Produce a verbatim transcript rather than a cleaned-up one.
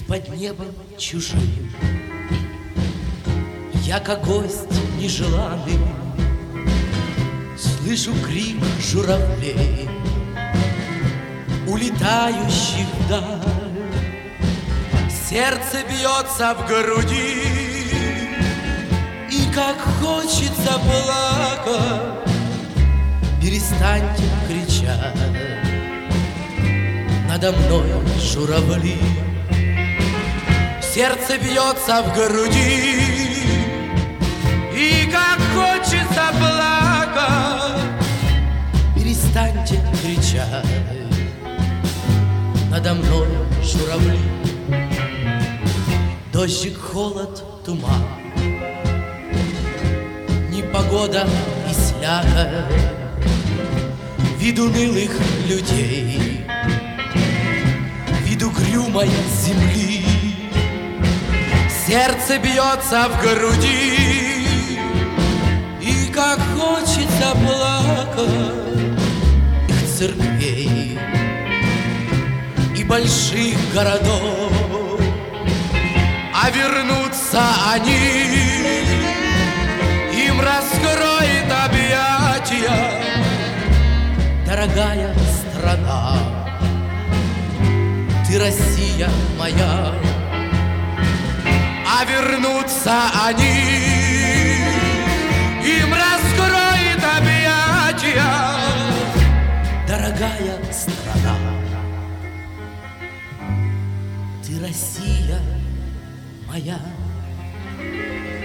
под небом чужим. Я, как гость нежеланный, слышу крик журавлей, улетающих вдаль. Сердце бьется в груди, и как хочется плакать. Перестаньте кричать, надо мной журавли. Сердце бьется в груди, и как хочется плакать. Перестаньте кричать, надо мной журавли. Дождик, холод, туман, непогода и слякоть. Вид унылых людей, вид угрюмой земли. Сердце бьется в груди, и как хочется плакать. Их церквей и больших городов, а вернутся они, им раскроет объятия дорогая страна. Ты, Россия моя, а вернутся они, им раскроет объятия дорогая страна. Ты, Россия моя.